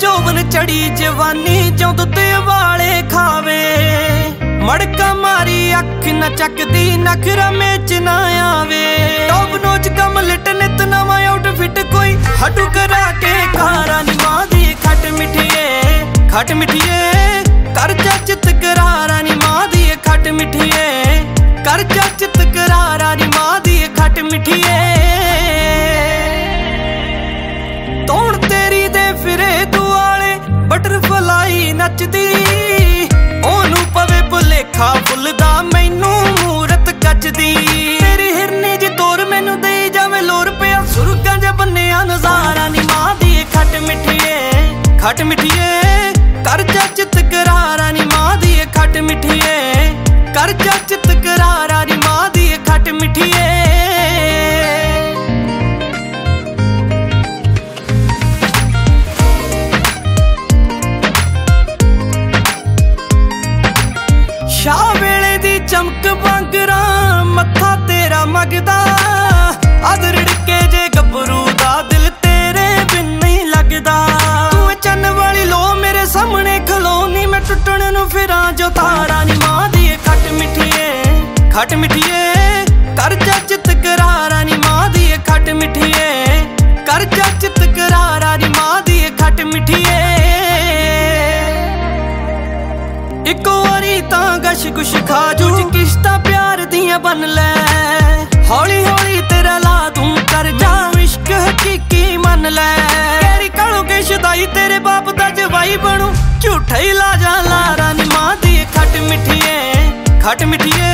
जोवन चढ़ी जवानी चों दुध वाले खावे मड़का मारी अख न चकदी नखरा मेच ना आवे टॉप नोच कमलिट नित नवा आउटफिट कोई हटू करा के कारा नी मां दी खट मिठिए कर जा चित करारा नी मां दी खट मिठिए कर जा चित करारा नी मां दी खट मिठिए तौण तेरी दे फिरे दुआले बटरफ्लाई नचदी ओनू पवे भुलेखा फुलदा मैनू मूरत कचदी तेरी हिरनी जी तोर मैनू दे जावे लोर पिया सुरगां च बन्निया नजारा नी मां दी खट मिठिए कर जा चित करारा नी मां दी खट मिठिए कर जा चित करारा नी मां दी खट मिठिए शाह वेले दी चमक वांगरा मत्था तेरा मगदा अद रिड़के जे गबरू दा दिल तेरे बिन नहीं लगदा तू चन्न वाली लो मेरे सामने खलोनी मैं टुटण नू फिरां जो तारा नी मां दी खट मिठिए कर जा चित करारा नी मां दी खट मिठिए कर जा चित करारा नी मां दी खट मिठिए इको वारी तां गश गुश खा जू किश्ता प्यार दियां बन ले हौली हौली तेरा ला दूं कर जा इश्क हकीकी मन ले तेरी कालों के शुदाई तेरे बाप दा जवाई बनू झूठा ही ला जा लारा नी मां दी खट मिठिए